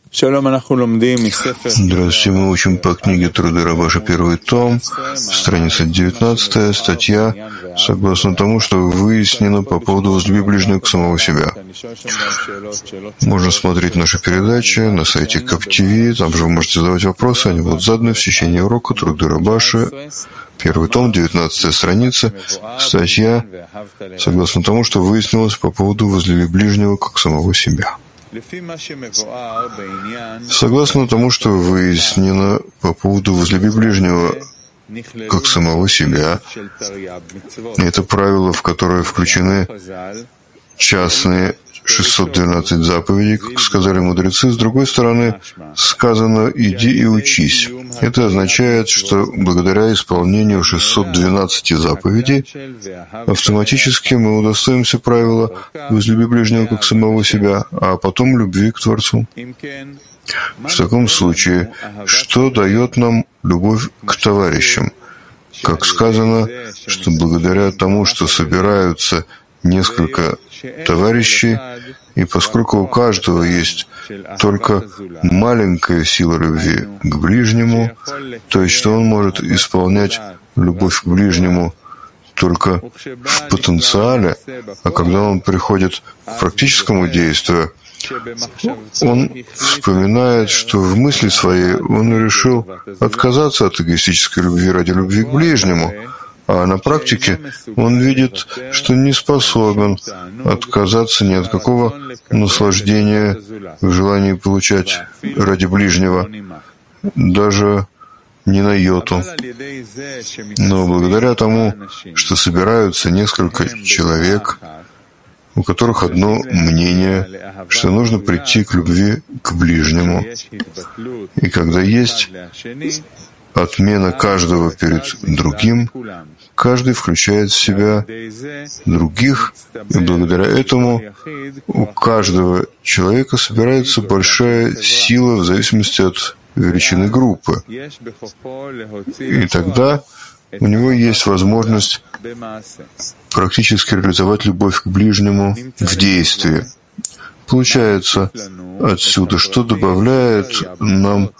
Здравствуйте, мы учим по книге Труды Рабаша, первый том, страница 19, статья, согласно тому, что выяснено по поводу возлюби ближнего к самого себя. Можно смотреть наши передачи на сайте КапТВ, там же вы можете задавать вопросы, они будут заданы в течение урока Труды Рабаша, первый том, 19 страница, статья, согласно тому, что выяснилось по поводу возлюби ближнего как самого себя. Согласно тому, что выяснено по поводу возлюби ближнего как самого себя, это правило, в которое включены частные 612 заповедей, как сказали мудрецы. С другой стороны, сказано «иди и учись». Это означает, что благодаря исполнению 612 заповедей автоматически мы удостоимся правила «возлюби ближнего как самого себя», а потом любви к Творцу. В таком случае, что дает нам любовь к товарищам? Как сказано, что благодаря тому, что собираются несколько товарищей, и поскольку у каждого есть только маленькая сила любви к ближнему, то есть что он может исполнять любовь к ближнему только в потенциале, а когда он приходит к практическому действию, он вспоминает, что в мысли своей он решил отказаться от эгоистической любви ради любви к ближнему, а на практике он видит, что не способен отказаться ни от какого наслаждения в желании получать ради ближнего, даже не на йоту. Но благодаря тому, что собираются несколько человек, у которых одно мнение, что нужно прийти к любви к ближнему, и когда есть отмена каждого перед другим, каждый включает в себя других, и благодаря этому у каждого человека собирается большая сила в зависимости от величины группы. И тогда у него есть возможность практически реализовать любовь к ближнему в действии. Получается отсюда, что добавляет нам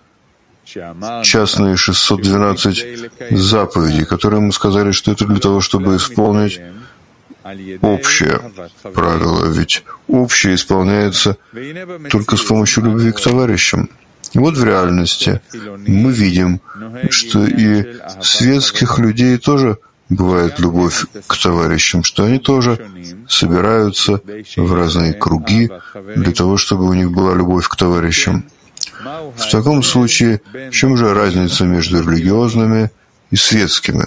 частные 612 заповедей, которые мы сказали, что это для того, чтобы исполнить общее правило, ведь общее исполняется только с помощью любви к товарищам. И вот в реальности мы видим, что и светских людей тоже бывает любовь к товарищам, что они тоже собираются в разные круги для того, чтобы у них была любовь к товарищам. В таком случае, в чем же разница между религиозными и светскими?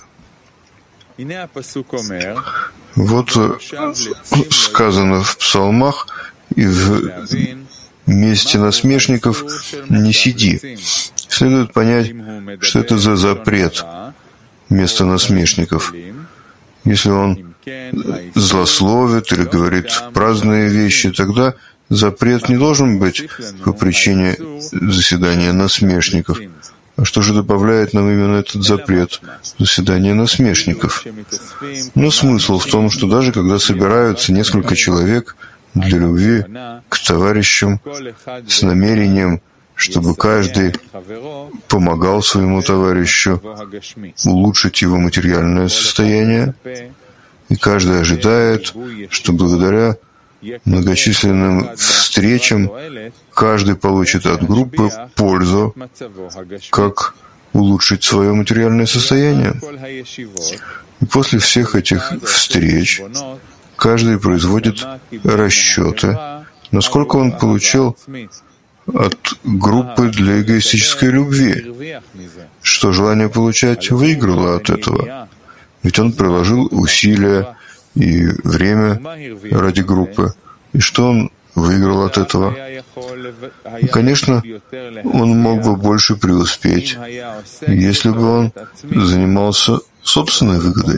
Вот сказано в псалмах, и в месте насмешников не сиди. Следует понять, что это за запрет место насмешников. Если он злословит или говорит праздные вещи, тогда запрет не должен быть по причине заседания насмешников. А что же добавляет нам именно этот запрет заседания насмешников? Но смысл в том, что даже когда собираются несколько человек для любви к товарищам с намерением, чтобы каждый помогал своему товарищу улучшить его материальное состояние, и каждый ожидает, что благодаря многочисленным встречам каждый получит от группы пользу, как улучшить свое материальное состояние. И после всех этих встреч каждый производит расчеты, насколько он получил от группы для эгоистической любви, что желание получать выиграло от этого. Ведь он приложил усилия и время ради группы. И что он выиграл от этого? И, конечно, он мог бы больше преуспеть, если бы он занимался собственной выгодой.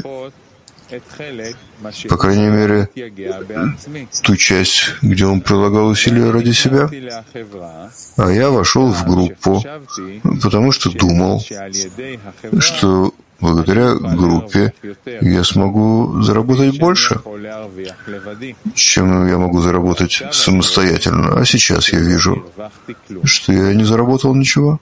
По крайней мере, ту часть, где он прилагал усилия ради себя. А я вошел в группу, потому что думал, что благодаря группе я смогу заработать больше, чем я могу заработать самостоятельно. А сейчас я вижу, что я не заработал ничего.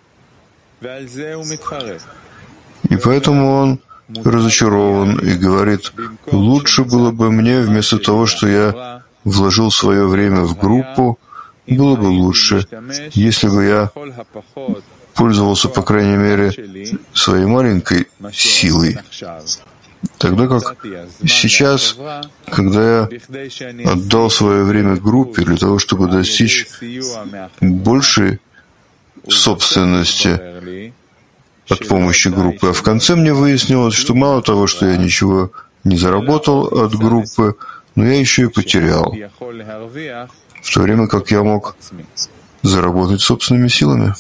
И поэтому он разочарован и говорит: лучше было бы мне, вместо того, что я вложил свое время в группу, было бы лучше, если бы я пользовался, по крайней мере, своей маленькой силой. Тогда как сейчас, когда я отдал свое время группе для того, чтобы достичь большей собственности от помощи группы, а в конце мне выяснилось, что мало того, что я ничего не заработал от группы, но я еще и потерял, в то время как я мог заработать собственными силами.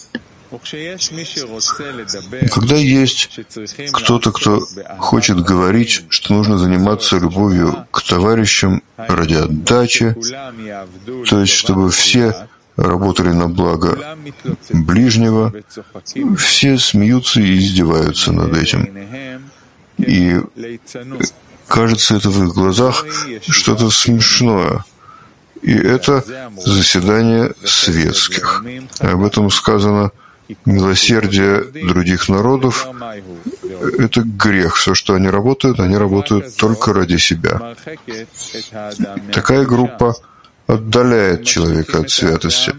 Когда есть кто-то, кто хочет говорить, что нужно заниматься любовью к товарищам ради отдачи, то есть чтобы все работали на благо ближнего, все смеются и издеваются над этим. И кажется это в их глазах что-то смешное. И это заседание светских. Об этом сказано: милосердие других народов — это грех. Все, что они работают только ради себя. Такая группа отдаляет человека от святости.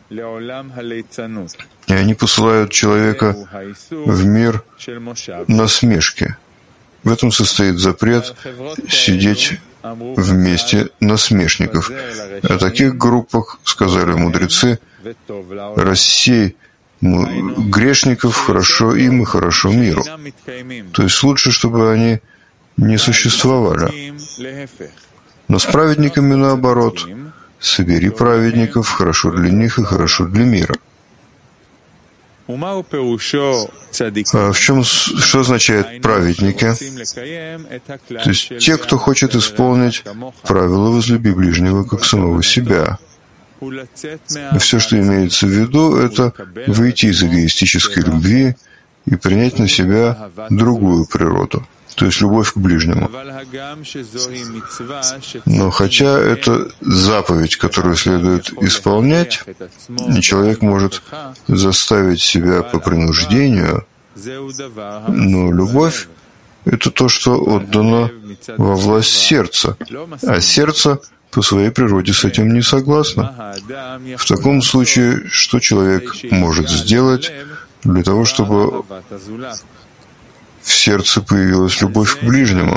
И они посылают человека в мир насмешки. В этом состоит запрет сидеть в месте насмешников. О таких группах сказали мудрецы: рассей грешников хорошо им и хорошо миру. То есть лучше, чтобы они не существовали. Но с праведниками наоборот: собери праведников, хорошо для них и хорошо для мира. А что означает праведники? То есть те, кто хочет исполнить правила «возлюби ближнего как самого себя». И все, что имеется в виду, это выйти из эгоистической любви и принять на себя другую природу, то есть любовь к ближнему. Но хотя это заповедь, которую следует исполнять, и человек может заставить себя по принуждению, но любовь — это то, что отдано во власть сердца, а сердце по своей природе с этим не согласно. В таком случае, что человек может сделать для того, чтобы в сердце появилась любовь к ближнему?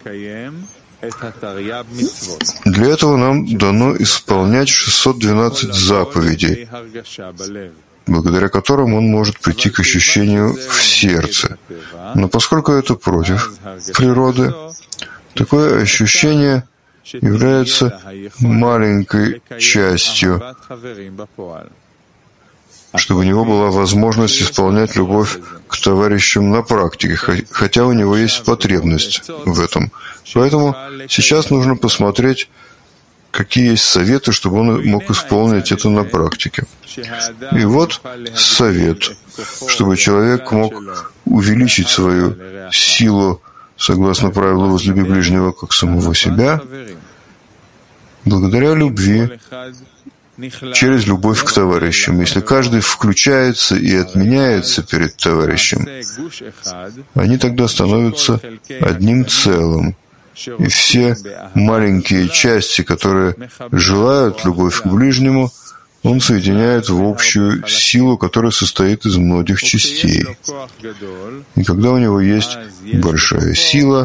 Для этого нам дано исполнять 612 заповедей, благодаря которым он может прийти к ощущению в сердце. Но поскольку это против природы, такое ощущение является маленькой частью, чтобы у него была возможность исполнять любовь к товарищам на практике, хотя у него есть потребность в этом. Поэтому сейчас нужно посмотреть, какие есть советы, чтобы он мог исполнить это на практике. И вот совет, чтобы человек мог увеличить свою силу согласно правилу «возлюби ближнего как самого себя», благодаря любви, через любовь к товарищам. Если каждый включается и отменяется перед товарищем, они тогда становятся одним целым. И все маленькие части, которые желают любовь к ближнему, он соединяет в общую силу, которая состоит из многих частей. И когда у него есть большая сила,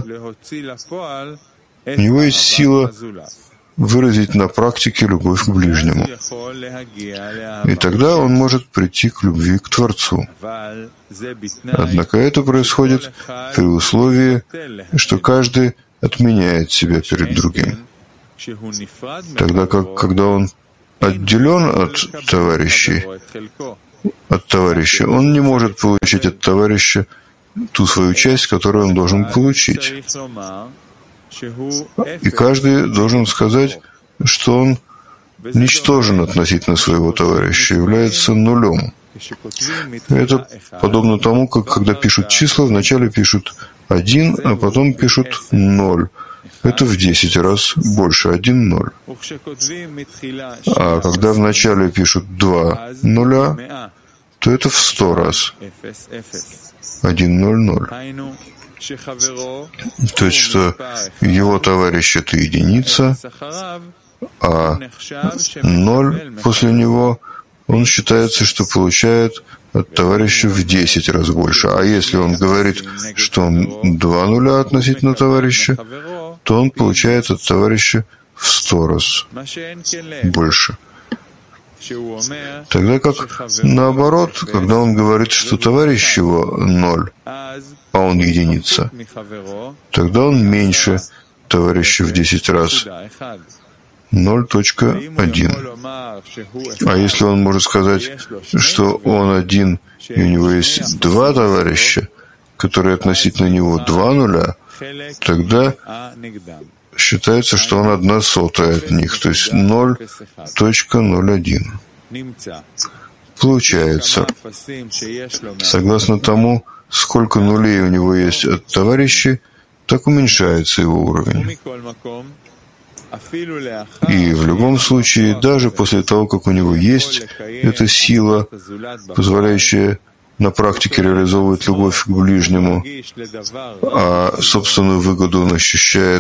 у него есть сила выразить на практике любовь к ближнему. И тогда он может прийти к любви к Творцу. Однако это происходит при условии, что каждый отменяет себя перед другим. Тогда как, когда он отделен от товарища, он не может получить от товарища ту свою часть, которую он должен получить. И каждый должен сказать, что он ничтожен относительно своего товарища, является нулем. Это подобно тому, как когда пишут числа, вначале пишут 1, а потом пишут 0. Это в 10 раз больше. 1 0. А когда вначале пишут 2 нуля, то это в 100 раз. 1 0 0. То есть, что его товарищ — это единица, а 0 после него, он считается, что получает от товарища в 10 раз больше. А если он говорит, что он 2 нуля относительно товарища, то он получает от товарища в 100 раз больше. Тогда как наоборот, когда он говорит, что товарищ его 0, а он единица, тогда он меньше товарища в 10 раз. 0.1. А если он может сказать, что он один, и у него есть 2 товарища, которые относительно него 2 нуля, тогда считается, что он 1/100 от них, то есть 0.01. Получается, согласно тому, сколько нулей у него есть от товарищей, так уменьшается его уровень. И в любом случае, даже после того, как у него есть эта сила, позволяющая на практике реализовывать любовь к ближнему, а собственную выгоду он ощущает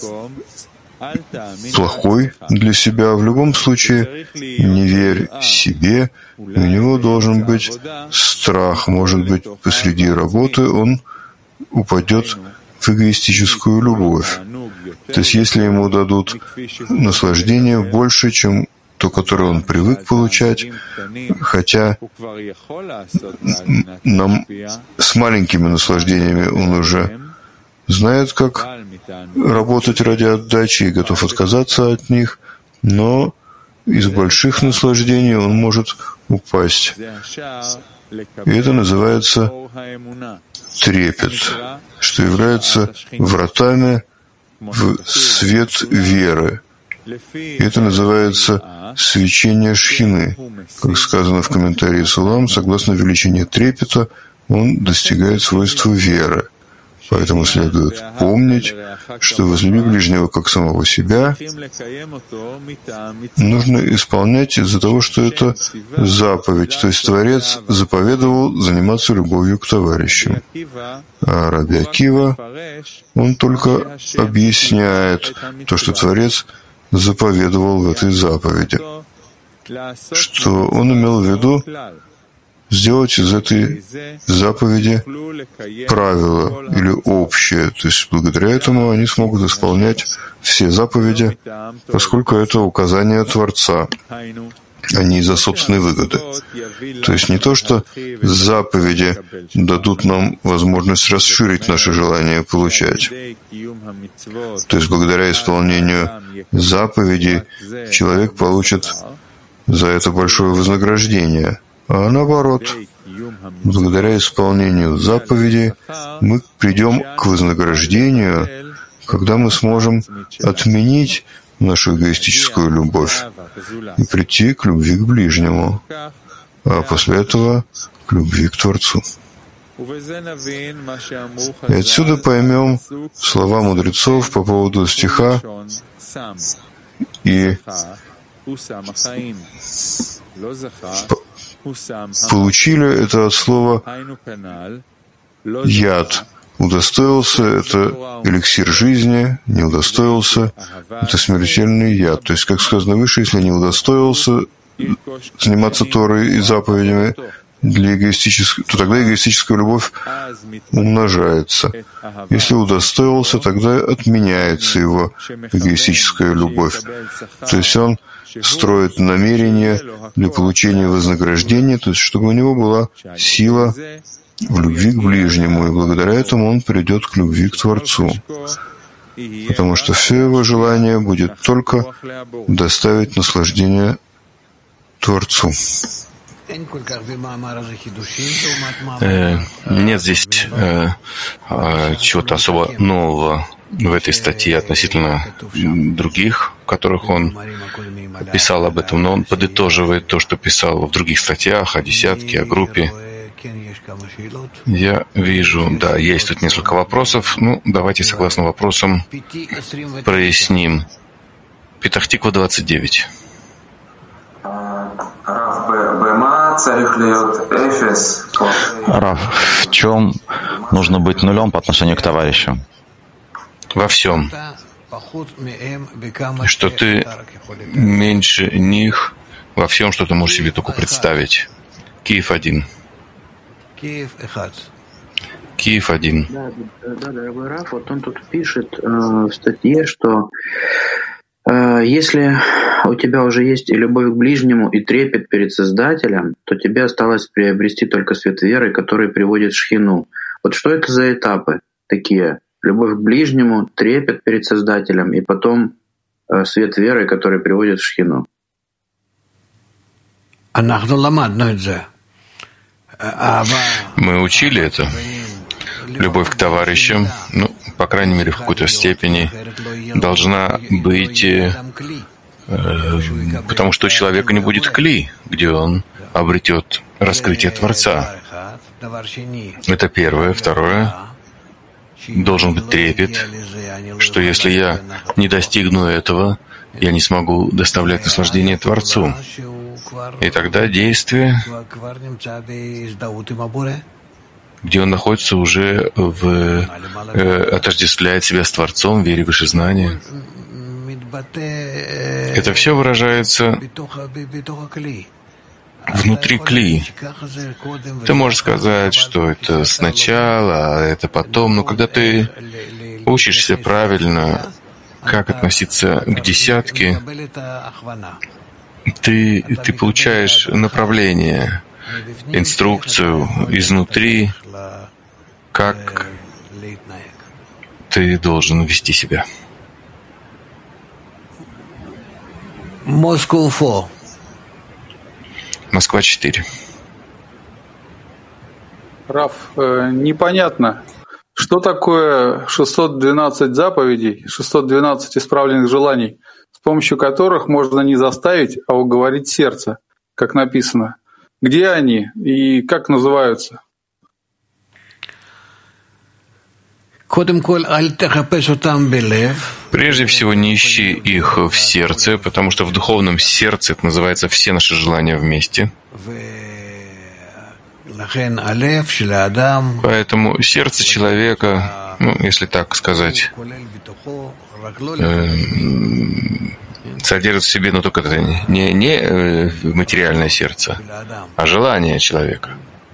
плохой для себя, в любом случае не верь себе, у него должен быть страх. Может быть, посреди работы он упадет в эгоистическую любовь. То есть, если ему дадут наслаждение больше, чем то, которое он привык получать, хотя с маленькими наслаждениями он уже знает, как работать ради отдачи и готов отказаться от них, но из больших наслаждений он может упасть. И это называется трепет, что является вратами в свет веры. И это называется свечение шхины. Как сказано в комментарии Сулам, согласно величине трепета, он достигает свойства веры. Поэтому следует помнить, что возлюби ближнего как самого себя нужно исполнять из-за того, что это заповедь, то есть Творец заповедовал заниматься любовью к товарищам. А Раби Акива, он только объясняет то, что Творец заповедовал в этой заповеди, что он имел в виду сделать из этой заповеди правило или общее. То есть благодаря этому они смогут исполнять все заповеди, поскольку это указание Творца, а не из-за собственной выгоды. То есть не то, что заповеди дадут нам возможность расширить наше желание получать. То есть благодаря исполнению заповедей человек получит за это большое вознаграждение. А наоборот, благодаря исполнению заповедей мы придем к вознаграждению, когда мы сможем отменить нашу эгоистическую любовь и прийти к любви к ближнему, а после этого к любви к Творцу. И отсюда поймем слова мудрецов по поводу стиха и получили это от слова «яд». Удостоился — это эликсир жизни, не удостоился — это смертельный яд. То есть, как сказано выше, если не удостоился заниматься Торой и заповедями, то тогда эгоистическая любовь умножается. Если удостоился, тогда отменяется его эгоистическая любовь. То есть он строит намерение для получения вознаграждения, то есть чтобы у него была сила в любви к ближнему, и благодаря этому он придет к любви к Творцу. Потому что все его желание будет только доставить наслаждение Творцу. Нет здесь чего-то особо нового в этой статье относительно других, в которых он писал об этом, но он подытоживает то, что писал в других статьях о десятке, о группе. Я вижу, да, есть тут несколько вопросов. Ну, давайте согласно вопросам проясним. Петах-Тиква 29. Рав, в чем нужно быть нулем по отношению к товарищу? Во всем. Что ты меньше них во всем, что ты можешь себе только представить. Киев 1. Киев 1. Да, Рав, вот он тут пишет в статье, что если у тебя уже есть и любовь к ближнему, и трепет перед Создателем, то тебе осталось приобрести только свет веры, который приводит в шхину. Вот что это за этапы такие? Любовь к ближнему, трепет перед Создателем, и потом свет веры, который приводит в шхину. Мы учили это. Любовь к товарищам, ну, по крайней мере, в какой-то степени, должна быть, потому что у человека не будет кли, где он обретет раскрытие Творца. Это первое. Второе. Должен быть трепет, что если я не достигну этого, я не смогу доставлять наслаждение Творцу. И тогда действие, где он находится, уже отождествляет себя с Творцом, в вере выше знания. Это все выражается внутри кли. Ты можешь сказать, что это сначала, а это потом, но когда ты учишься правильно, как относиться к десятке, ты получаешь направление, инструкцию изнутри, как ты должен вести себя. Москва 4. Рав, непонятно, что такое 612 заповедей, 612 исправленных желаний, с помощью которых можно не заставить, а уговорить сердце, как написано. Где они и как называются? Прежде всего, не ищи их в сердце, потому что в духовном сердце это называется все наши желания вместе. Поэтому сердце человека, ну, если так сказать, содержит в себе, но только это не материальное сердце, а желание человека.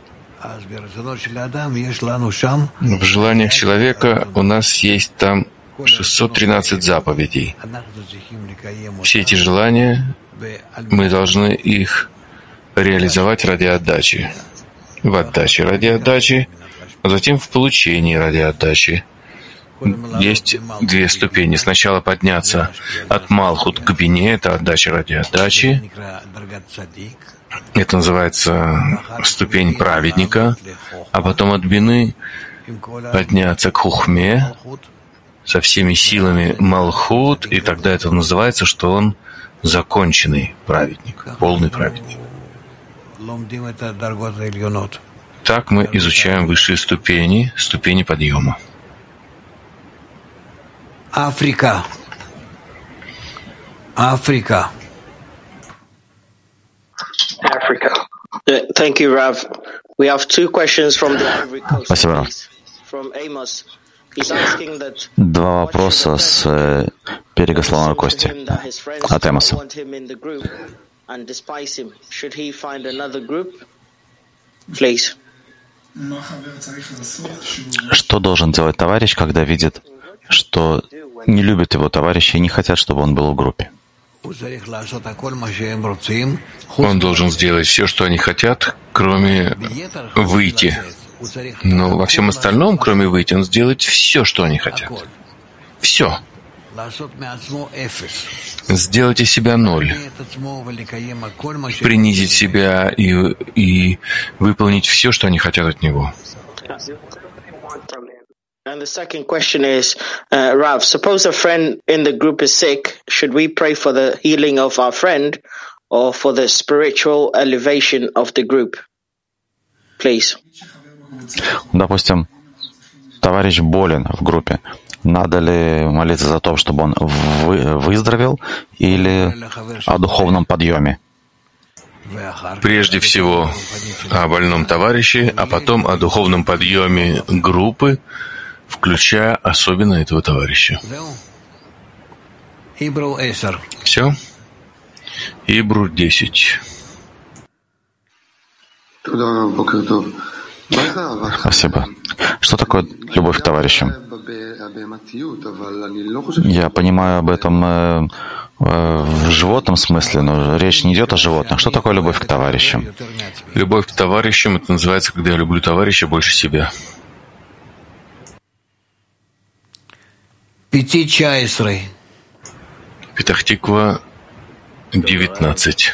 В желаниях человека у нас есть там 613 заповедей. Все эти желания, мы должны их реализовать ради отдачи. В отдаче ради отдачи, а затем в получении ради отдачи. Есть две ступени. Сначала подняться от Малхут к Бине, это отдача ради отдачи. Это называется ступень праведника. А потом от Бины подняться к Хухме со всеми силами Малхут, и тогда это называется, что он законченный праведник, полный праведник. Так мы изучаем высшие ступени, ступени подъема. Африка. Thank you, Rav. We have two questions from the Ivory Coast. Спасибо, Рав. From Amos. He's asking that Два вопроса с берега Слоновой Кости от Эмоса. and despise him. Should he find another group? Please. Что должен делать товарищ, когда видит, что не любят его товарищи и не хотят, чтобы он был в группе? Он должен сделать все, что они хотят, кроме выйти. Но во всем остальном, кроме выйти, он сделает все, что они хотят. Все. Сделать из себя ноль. Принизить себя и выполнить все, что они хотят от него. And the second question is, Rav, suppose a friend in the group is sick, should we pray for the healing of our friend or for the spiritual elevation of the group? please. Допустим, товарищ болен в группе. Надо ли молиться за то, чтобы он выздоровел, или о духовном подъеме? Прежде всего о больном товарище, а потом о духовном подъеме группы, включая особенно этого товарища. Все? Ибру 10. Спасибо. Что такое любовь к товарищам? Я понимаю об этом в животном смысле, но речь не идет о животных. Что такое любовь к товарищам? Любовь к товарищам — это называется, когда я люблю товарища больше себя. 5:19. Петах-Тиква 19.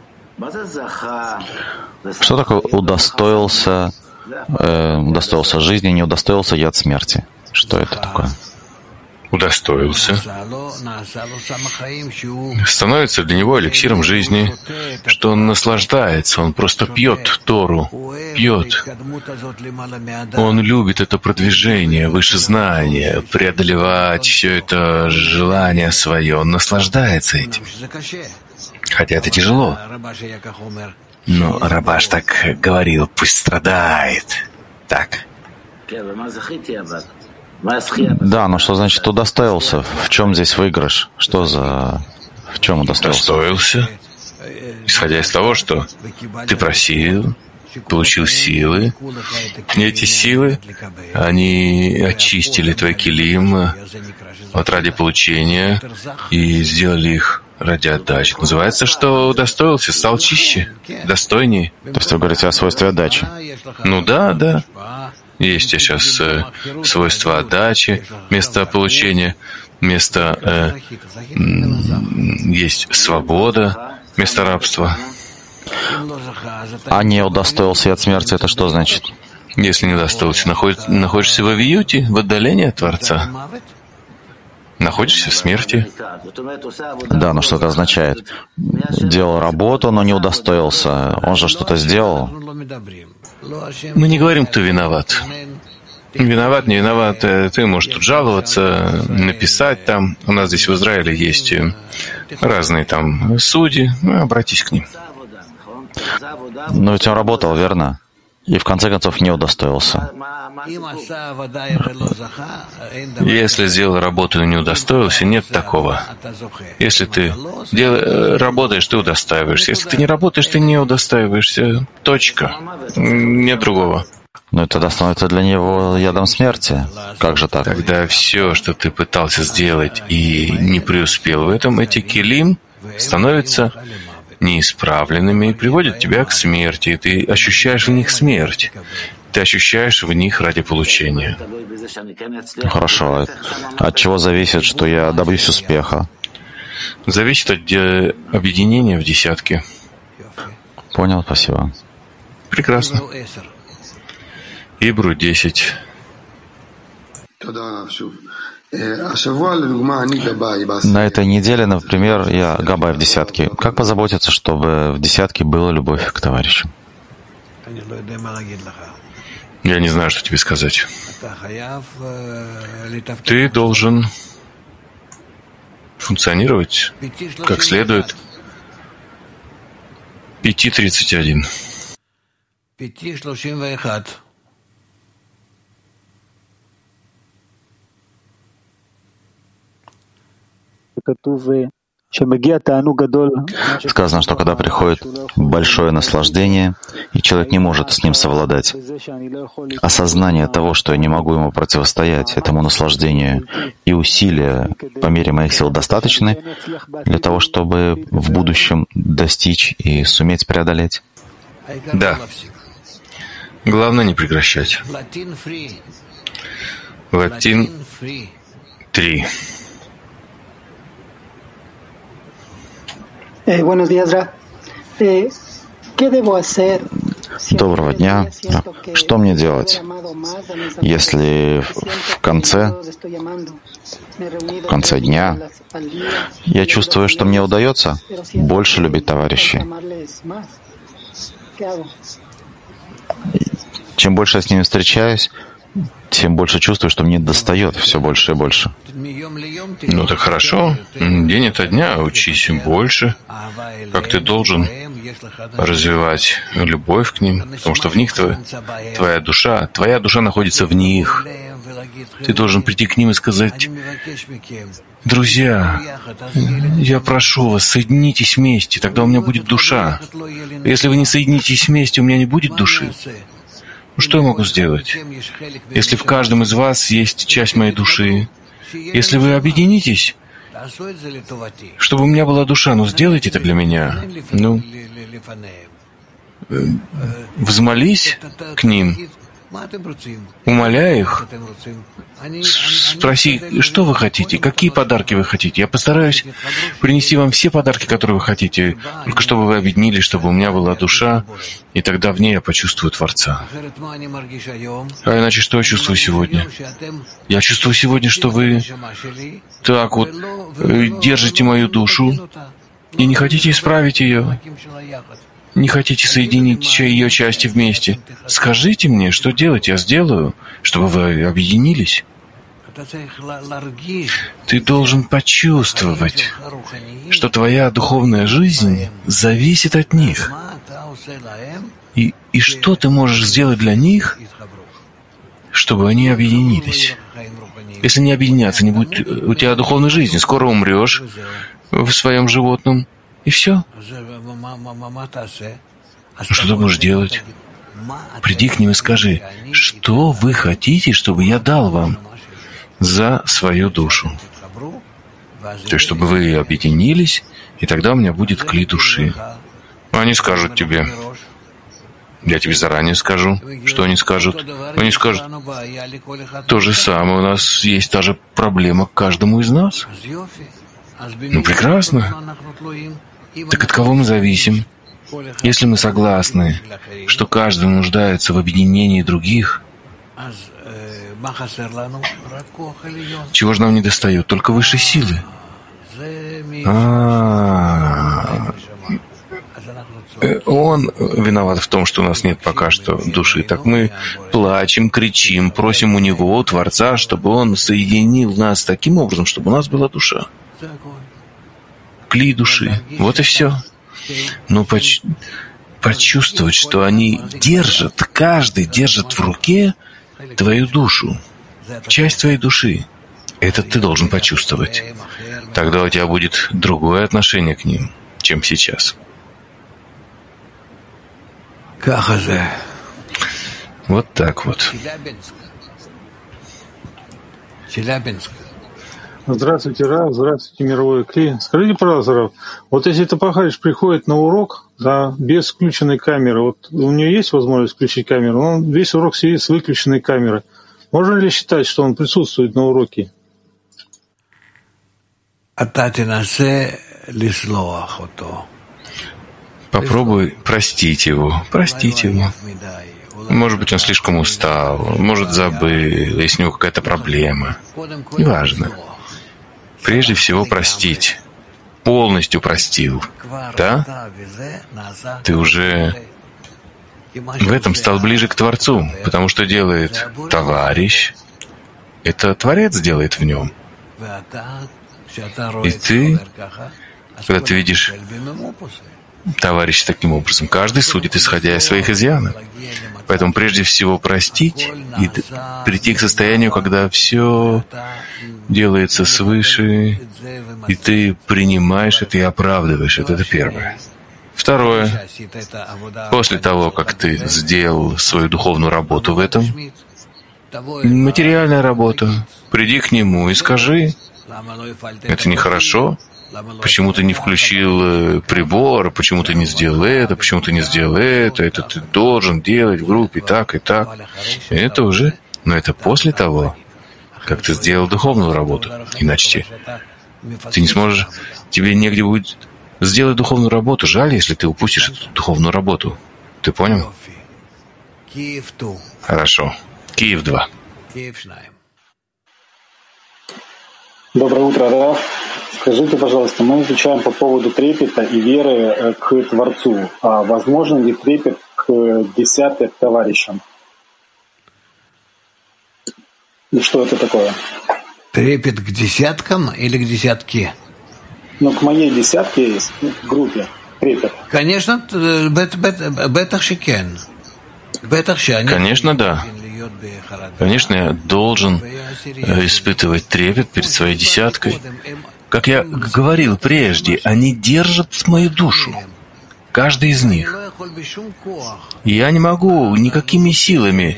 Что такое удостоился жизни, не удостоился яд смерти? Что это такое? Удостоился. Становится для него эликсиром жизни, что он наслаждается, он просто пьет Тору, пьет. Он любит это продвижение, выше знания, преодолевать все это желание свое, он наслаждается этим. Хотя это тяжело. Но Рабаш так говорил, пусть страдает. Так. Да, но что значит удостоился? В чем здесь выигрыш? В чем удостоился? Удостоился, исходя из того, что ты просил, получил силы. И эти силы, они очистили твой килим от ради получения и сделали их ради отдачи. Называется, что удостоился, стал чище, достойнее. То есть вы говорите о свойстве отдачи? Ну да. Есть сейчас свойства отдачи, место получения, есть свобода, место рабства. А не удостоился от смерти, это что значит? Если не удостоился, находишься в авиюте, в отдалении от Творца. Находишься в смерти. Да, но что это означает? Делал работу, но не удостоился. Он же что-то сделал. Мы не говорим, кто виноват. Виноват, не виноват. Ты можешь тут жаловаться, написать там. У нас здесь в Израиле есть разные там судьи. Обратись к ним. Но ведь он работал, верно? И в конце концов не удостоился. Если сделал работу и не удостоился, нет такого. Если ты работаешь, ты удостаиваешься. Если ты не работаешь, ты не удостаиваешься. Точка. Нет другого. Но это тогда становится для него ядом смерти. Как же так? Когда все, что ты пытался сделать и не преуспел в этом, эти килим становятся неисправленными и приводят тебя к смерти. Ты ощущаешь в них смерть. Ты ощущаешь в них ради получения. Хорошо. От чего зависит, что я добьюсь успеха? Зависит от объединения в десятке. Понял, спасибо. Прекрасно. Ибру 10. На этой неделе, например, я Габай в десятке. Как позаботиться, чтобы в десятке была любовь к товарищу? Я не знаю, что тебе сказать. Ты должен функционировать как следует. 5:31. 5:31. Сказано, что когда приходит большое наслаждение, и человек не может с ним совладать, осознание того, что я не могу ему противостоять, этому наслаждению, и усилия по мере моих сил достаточны для того, чтобы в будущем достичь и суметь преодолеть? Да. Главное не прекращать. Латин 3. Доброго дня. Что мне делать, если в конце дня я чувствую, что мне удается больше любить товарищей? Чем больше я с ними встречаюсь, тем больше чувствую, что мне достает все больше и больше. Ну так хорошо. День ото дня учись больше, как ты должен развивать любовь к ним, потому что в них твоя душа находится в них. Ты должен прийти к ним и сказать: друзья, я прошу вас, соединитесь вместе, тогда у меня будет душа. Если вы не соединитесь вместе, у меня не будет души. Что я могу сделать? Если в каждом из вас есть часть моей души, если вы объединитесь, чтобы у меня была душа, сделайте это для меня. Взмолись к ним, умоляй их, спроси, что вы хотите, какие подарки вы хотите. Я постараюсь принести вам все подарки, которые вы хотите, только чтобы вы объединились, чтобы у меня была душа, и тогда в ней я почувствую Творца. А иначе что я чувствую сегодня? Я чувствую сегодня, что вы так вот держите мою душу и не хотите исправить ее. Не хотите соединить ее части вместе? Скажите мне, что делать, я сделаю, чтобы вы объединились. Ты должен почувствовать, что твоя духовная жизнь зависит от них. И что ты можешь сделать для них, чтобы они объединились? Если не объединяться, не будет у тебя духовной жизни. Скоро умрешь в своем животном, и все. Что ты будешь делать? Приди к ним и скажи, что вы хотите, чтобы я дал вам за свою душу. То есть, чтобы вы объединились, и тогда у меня будет кли души. Они скажут тебе. Я тебе заранее скажу, что они скажут. Они скажут, то же самое, у нас есть та же проблема к каждому из нас. Прекрасно. Так от кого мы зависим? Если мы согласны, что каждый нуждается в объединении других, чего же нам не достает? Только высшей силы. Он виноват в том, что у нас нет пока что души. Так мы плачем, кричим, просим у него, у Творца, чтобы он соединил нас таким образом, чтобы у нас была душа. Кли души. Вот и все. Но почувствовать, что они держат, каждый держит в руке твою душу, часть твоей души. Это ты должен почувствовать. Тогда у тебя будет другое отношение к ним, чем сейчас. Вот так вот. Здравствуйте, Рав, здравствуйте, мировой Кли. Скажите, пожалуйста, Рав, вот если Топахарич приходит на урок, да, без включенной камеры, вот у него есть возможность включить камеру, он весь урок сидит с выключенной камерой. Можно ли считать, что он присутствует на уроке? Попробуй простить его. Может быть, он слишком устал, может, забыл, если у него какая-то проблема. Неважно. Прежде всего простить. Полностью простил. Да? Ты уже в этом стал ближе к Творцу, потому что делает товарищ. Это Творец делает в нем. И ты, когда ты видишь товарища таким образом, каждый судит, исходя из своих изъянов. Поэтому прежде всего простить и прийти к состоянию, когда все делается свыше, и ты принимаешь это и оправдываешь это. Это первое. Второе. После того, как ты сделал свою духовную работу в этом, материальная работа, приди к нему и скажи, это нехорошо, почему ты не включил прибор, почему ты не сделал это, почему ты не сделал это ты должен делать в группе так и так. Это уже, но это после того, как ты сделал духовную работу. Иначе ты не сможешь, тебе негде будет сделать духовную работу. Жаль, если ты упустишь эту духовную работу. Ты понял? Хорошо. Киев 2. Доброе утро, Рав. Скажите, пожалуйста, мы изучаем по поводу трепета и веры к Творцу. А возможен ли трепет к 10 товарищам? И что это такое? Трепет к десяткам или к десятке? Ну, к моей десятке есть, к группе. Трепет. Конечно, Конечно, да. Конечно, я должен испытывать трепет перед своей десяткой. Как я говорил прежде, они держат мою душу. Каждый из них. Я не могу никакими силами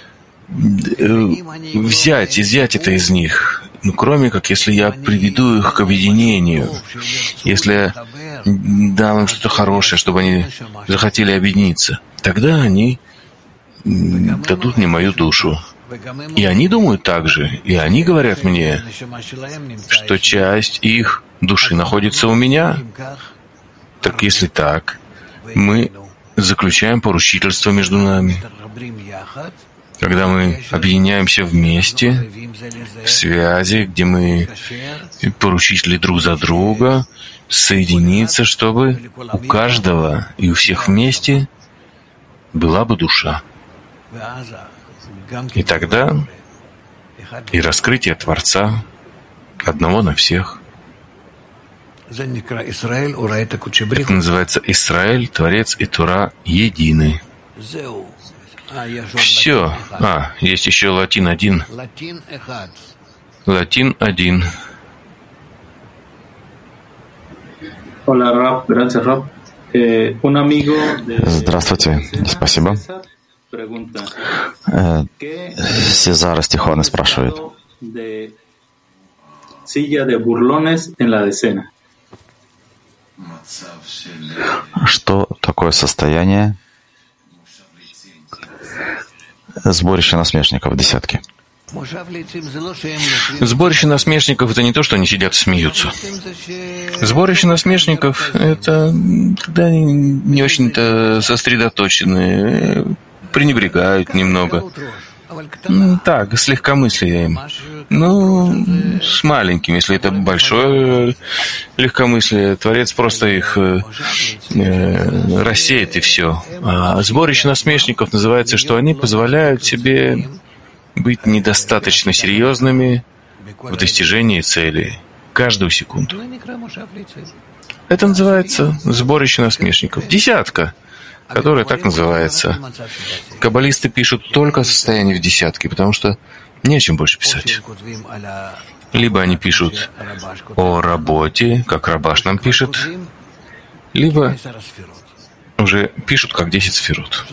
изъять это из них. Ну, кроме как, если я приведу их к объединению, если я дам им что-то хорошее, чтобы они захотели объединиться, тогда они дадут мне мою душу. И они думают так же, и они говорят мне, что часть их души находится у меня. Так если так, мы заключаем поручительство между нами. Когда мы объединяемся вместе, в связи, где мы поручители друг за друга, соединиться, чтобы у каждого и у всех вместе была бы душа. И тогда и раскрытие Творца одного на всех. Это называется Исраэль, Творец и Тора едины. Все. Есть еще латин один. Латин один. Здравствуйте. Спасибо. Сезар из Тихуаны спрашивает. Что такое состояние сборища насмешников в десятке? Сборище насмешников — это не то, что они сидят и смеются. Сборище насмешников — это когда они не очень-то сосредоточены, пренебрегают немного. Так, с легкомыслием. С маленьким. Если это большое легкомыслие, Творец просто их рассеет, и все. А сборище насмешников называется, что они позволяют себе быть недостаточно серьезными в достижении цели каждую секунду. Это называется сборище насмешников. Десятка, которая так называется. Каббалисты пишут только о состоянии в десятке, потому что не о чем больше писать. Либо они пишут о работе, как Рабаш нам пишет, либо уже пишут как 10 сферот.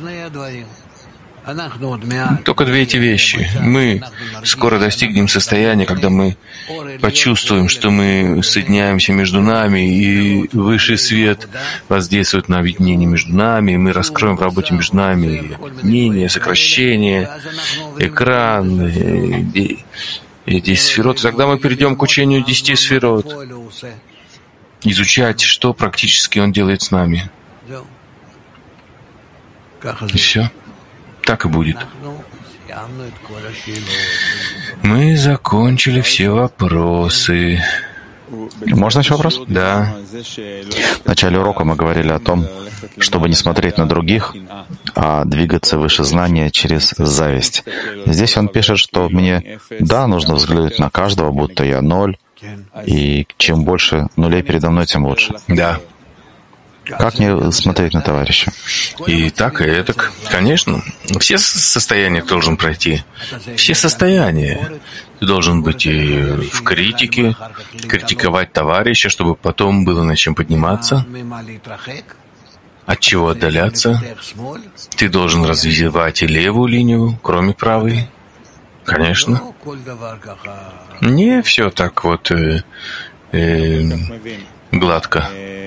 Только две эти вещи. Мы скоро достигнем состояния, когда мы почувствуем, что мы соединяемся между нами, и высший свет воздействует на объединение между нами, и мы раскроем в работе между нами объединение, сокращение, экран, и 10 сферот. И тогда мы перейдем к учению 10 сферот, изучать, что практически он делает с нами. И все. Так и будет. Мы закончили все вопросы. Можно еще вопрос? Да. В начале урока мы говорили о том, чтобы не смотреть на других, а двигаться выше знания через зависть. Здесь он пишет, что мне, нужно взглянуть на каждого, будто я ноль, и чем больше нулей передо мной, тем лучше. Да. Как мне смотреть на товарища? И так, и этак. Конечно. Все состояния ты должен пройти. Все состояния. Ты должен быть и в критике, критиковать товарища, чтобы потом было над чем подниматься. От чего отдаляться? Ты должен развивать и левую линию, кроме правой. Конечно. Не все так вот гладко.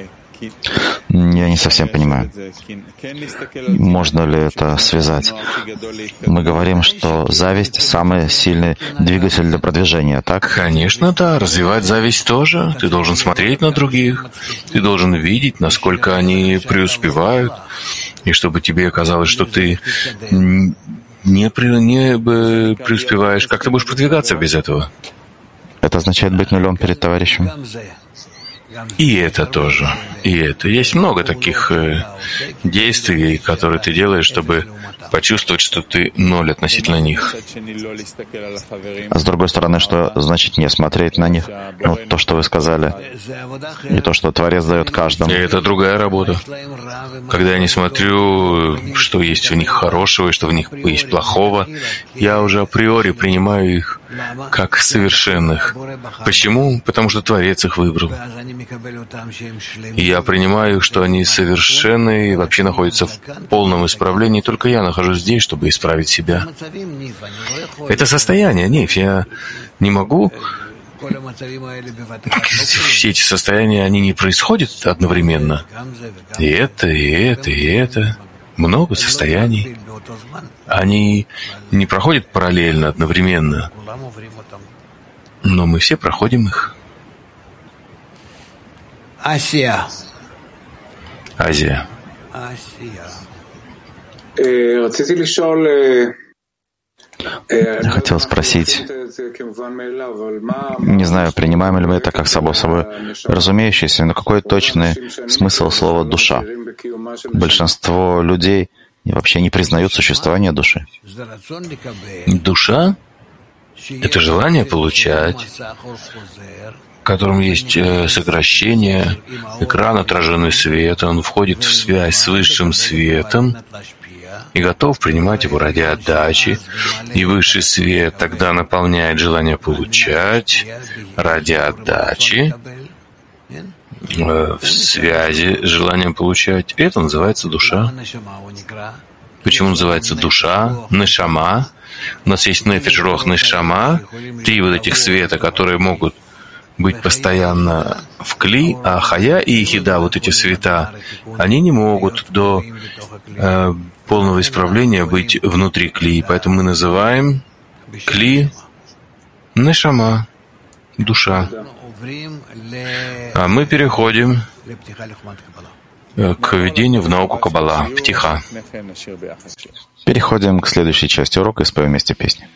Я не совсем понимаю. Можно ли это связать? Мы говорим, что зависть — самый сильный двигатель для продвижения, так? Конечно, да. Развивать зависть тоже. Ты должен смотреть на других. Ты должен видеть, насколько они преуспевают. И чтобы тебе казалось, что ты не преуспеваешь. Как ты будешь продвигаться без этого? Это означает быть нулем перед товарищем? И это тоже. И это. Есть много таких действий, которые ты делаешь, чтобы почувствовать, что ты ноль относительно них. А с другой стороны, что значит не смотреть на них? Ну, то, что вы сказали, и то, что Творец дает каждому. И это другая работа. Когда я не смотрю, что есть в них хорошего и что в них есть плохого, я уже априори принимаю их как совершенных. Почему? Потому что Творец их выбрал. И я принимаю, что они совершенны и вообще находятся в полном исправлении. Только я нахожусь здесь, чтобы исправить себя. Это состояние, Ниф. Я не могу... Все эти состояния, они не происходят одновременно. И это, и это, и это. Много состояний. Они не проходят параллельно, одновременно. Но мы все проходим их. Азия. Азия. Хотел спросить, не знаю, принимаем ли мы это как само собой разумеющееся, но какой точный смысл слова «душа»? Большинство людей вообще не признают существование души. Душа — это желание получать, в котором есть сокращение, экран, отраженный свет, он входит в связь с высшим светом и готов принимать его ради отдачи. И высший свет тогда наполняет желание получать ради отдачи в связи с желанием получать. Это называется душа. Почему называется душа? Нешама. У нас есть нефеш, рох, нешама. 3 вот этих света, которые могут быть постоянно в кли, а хая и хида, вот эти света, они не могут до полного исправления быть внутри кли. Поэтому мы называем кли нешама, душа. А мы переходим к введению в науку Каббала, птиха. Переходим к следующей части урока и споем вместе песни.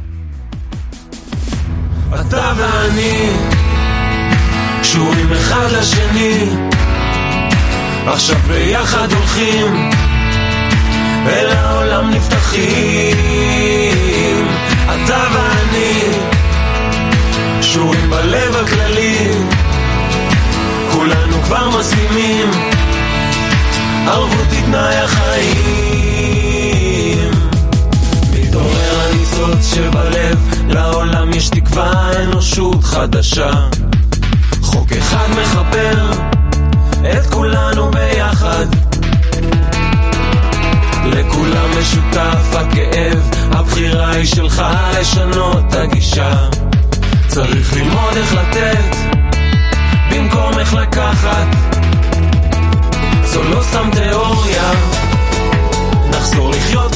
קשורים אחד לשני עכשיו ביחד הולכים אל העולם נפתחים אתה ואני קשורים בלב הכללי כולנו כבר מסכימים ערבות היא תנאי החיים מתעורר הניצוץ שבלב לעולם יש תקווה אנושות חדשה חוק אחד מחבר את כולנו ביחד לכולם משותף הכאב הבחירה היא שלך לשנות את הגישה צריך ללמוד איך לתת במקום איך לקחת זו לא סתם תיאוריה נחזור לחיות